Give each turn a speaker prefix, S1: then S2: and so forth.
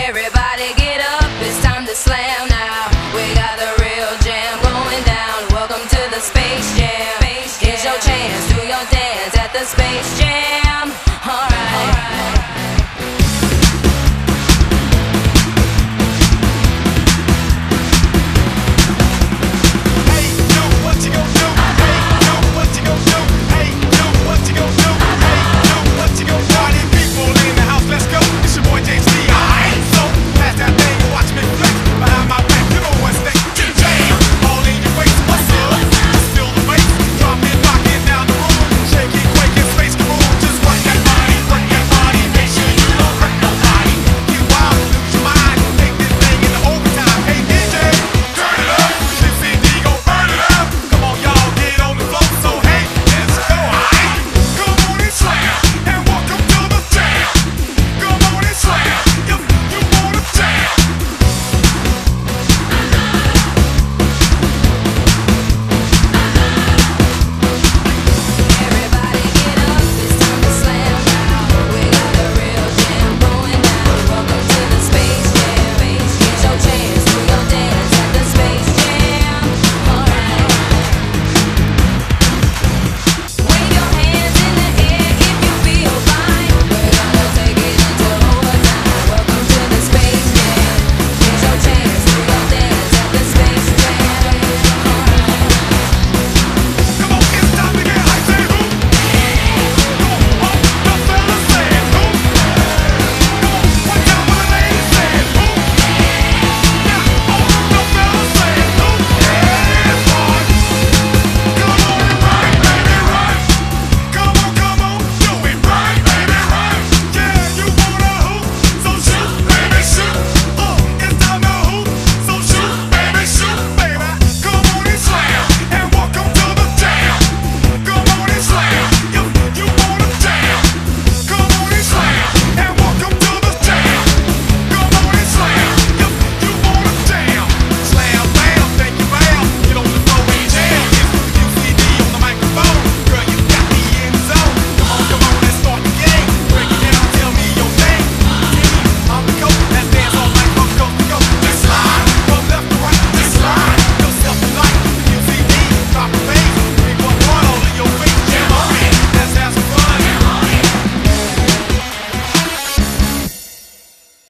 S1: Everybody get up, it's time to slam now. We got the real jam going down. Welcome to the Space Jam. Here's your chance, do your dance at the Space Jam.